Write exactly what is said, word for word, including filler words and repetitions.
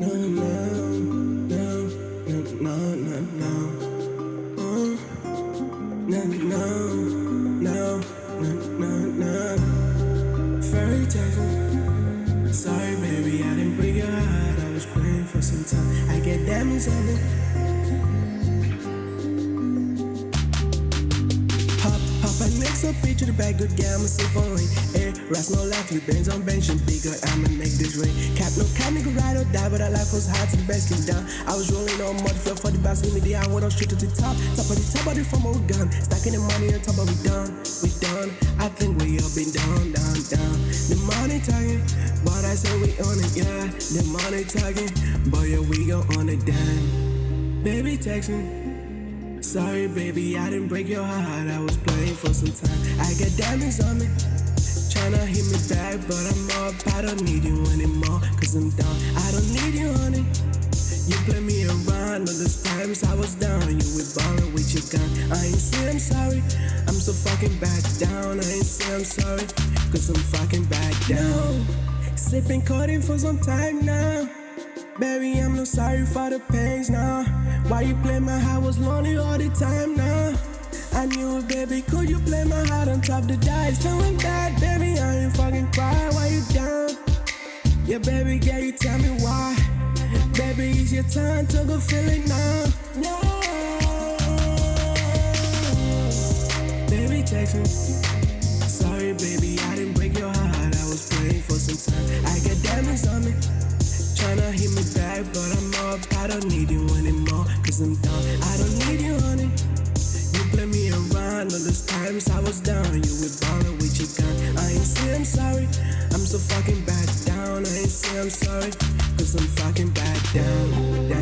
Fairy tale. Sorry, baby, I didn't break your heart. I was praying for some time. I get diamonds on it. Hop, hop, I next up, picture the bag, good guy, I'ma sip on rain. Air, rest no life, we bands on bench and bigger, I'ma make this rain. Cap, no cap, nigga, ride or die, but our life was high to the best, get down. I was rolling on mud, fell for the bounce, give me the eye, went on straight to the top. Top of the top of the from old gun, stacking the money on top, but we done, we done. I think we up and down, down, down. The money talking, but I say we on it, yeah. The money talking, but yeah, we go on it, damn. Baby texting. Sorry, baby, I didn't break your heart. I was playing for some time. I got diamonds on me, tryna hit me back, but I'm up. I don't need you anymore, cause I'm down. I don't need you, honey. You play me around, all those times I was down. You with ballin' with your gun. I ain't say I'm sorry, I'm so fucking back down. I ain't say I'm sorry, cause I'm fucking back down. Sipping codeine for some time now. Baby, I'm no sorry for the pains now. Why you play my heart was lonely all the time now? I knew it, baby, could you play my heart on top the dice? Feeling bad, baby, I ain't fucking cry. Why you down? Yeah, baby, yeah, you tell me why. Baby, it's your time to go feel it now. No. Baby, text me. Sorry, baby, I didn't break your heart. I was praying for some time. I got diamonds on me, tryna hit me back, but I'm up. I don't need you anymore, cause I'm down. I don't need you, honey. You play me around, all those times I was down. You with ballin' with your gun. I ain't say I'm sorry, I'm so fucking back down. I ain't say I'm sorry, cause I'm fucking back down.